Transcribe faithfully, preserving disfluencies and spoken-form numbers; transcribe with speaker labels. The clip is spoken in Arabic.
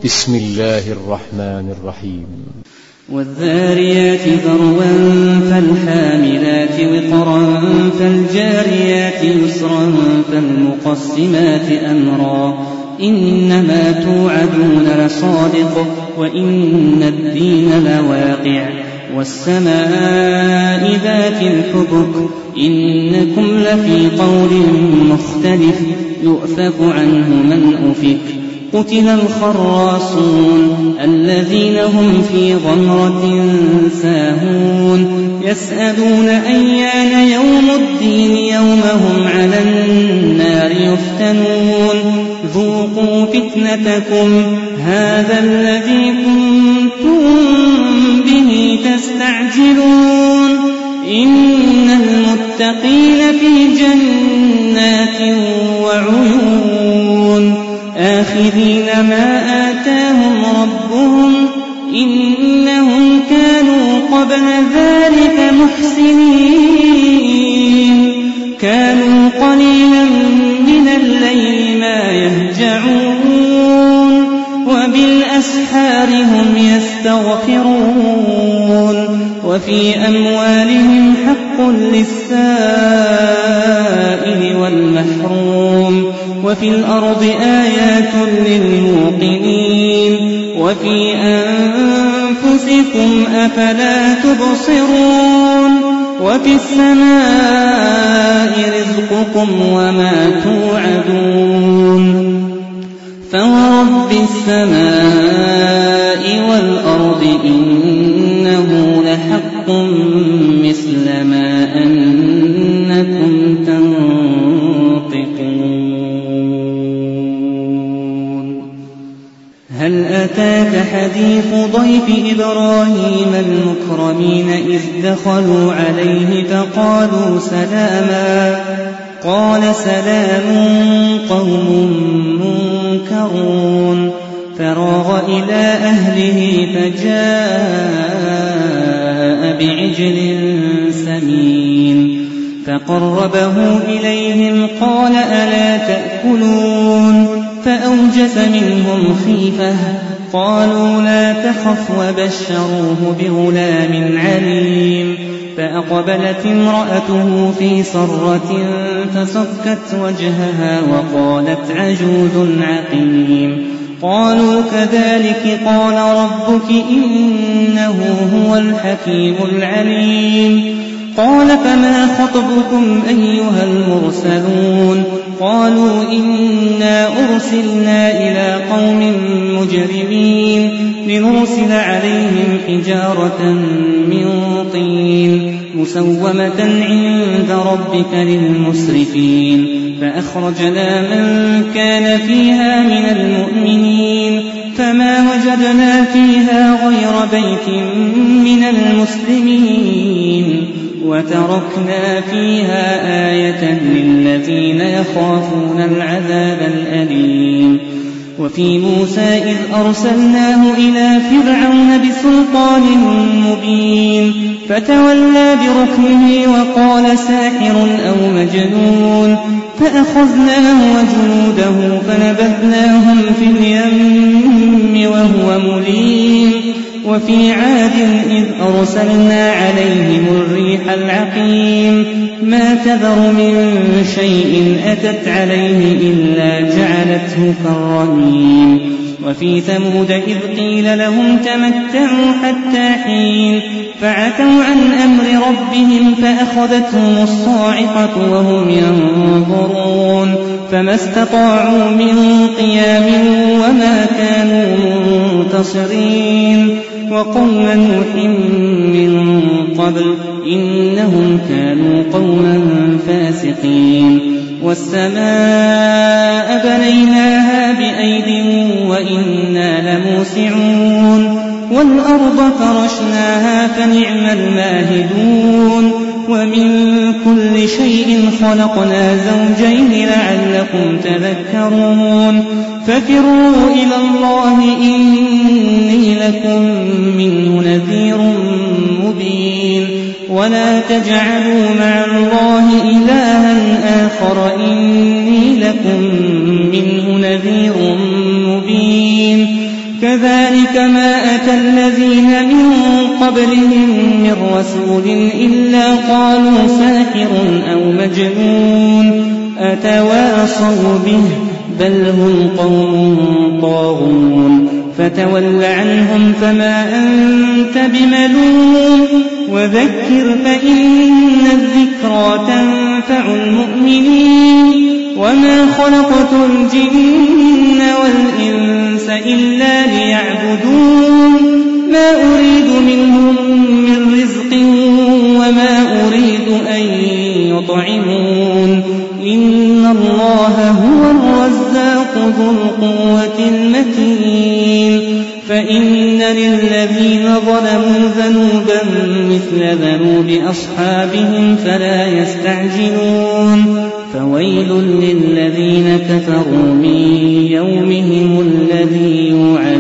Speaker 1: بسم الله الرحمن الرحيم.
Speaker 2: والذاريات ذروا فالحاملات وقرا فالجاريات يسرا فالمقسمات أمرا إنما توعدون لصادق وإن الدين لواقع والسماء ذات الحبك إنكم لفي قول مختلف يؤفك عنه من أفك قتل الخراصون الذين هم في غمرة ساهون يسألون أيان يوم الدين يوم هم على النار يفتنون ذوقوا فتنتكم هذا الذي كنتم به تستعجلون إن المتقين في جنات وعيون آخذين ما آتاهم ربهم إنهم كانوا قبل ذلك محسنين كانوا قليلا من الليل ما يهجعون وبالأسحار هم يستغفرون وفي أموالهم حق للسائل والمحروم وفي الأرض آيات للموقنين وفي أنفسكم أفلا تبصرون وفي السماء رزقكم وما توعدون فورب السماء والأرض إنه لحق مثل ما أنكم تنطقون هل أتاك حديث ضيف إبراهيم المكرمين إذ دخلوا عليه فقالوا سلاما قال سلام قوم منكرون فراغ إلى أهله فجاء بعجل سمين فقربه إليهم قال ألا تأكلون فأوجس منهم خيفة قالوا لا تخف وبشروه بغلام عليم فأقبلت امرأته في صرة فصكت وجهها وقالت عجوز عقيم قالوا كذلك قال ربك إنه هو الحكيم العليم قال فما خطبكم أيها المرسلون قالوا إنا أرسلنا إلى قوم مجرمين لنرسل عليهم حجارة من طين مسومة عند ربك للمسرفين فأخرجنا من كان فيها من المؤمنين فما وجدنا فيها غير بيت من المسلمين وتركنا فيها آية للذين يخافون العذاب الأليم وفي موسى إذ أرسلناه إلى فرعون بسلطان مبين فتولى بركنه وقال ساحر أو مجنون فأخذناه وجنوده فنبذناهم في اليم وهو مليم وفي عاد إذ أرسلنا عليهم الريح العقيم ما تذر من شيء أتت عليه إلا جعلته كالرميم وفي ثمود إذ قيل لهم تمتعوا حتى حين فعتوا عن أمر ربهم فأخذتهم الصاعقة وهم ينظرون فما استطاعوا من قيام وما كانوا منتصرين وقوم نوح من قبل إنهم كانوا قوما فاسقين والسماء بنيناها بأيد وإنا لموسعون والأرض فرشناها فنعم الماهدون ومن كل شيء خلقنا زوجين لعلكم تذكرون ففروا إلى الله إني لكم منه نذير مبين ولا تجعلوا مع الله إلها آخر إني لكم منه نذير مبين كذلك ما أتى الذين من قبلهم من رسول إلا قالوا ساحر أو مجنون أتواصوا به بل هم قوم طاغون فتول عنهم فما أنت بملوم وذكر فإن الذكرى تنفع المؤمنين وما خلقت الجن والإنس إلا ليعبدون ما أريد منهم من رزق وما أريد أن يطعمون إن الله هو الرزاق ذو القوة المتين فإن للذين ظلموا ذنوبا مثل ذنوب أصحابهم فلا يستعجلون فويل للذين كفروا من يومهم الذي يوعدون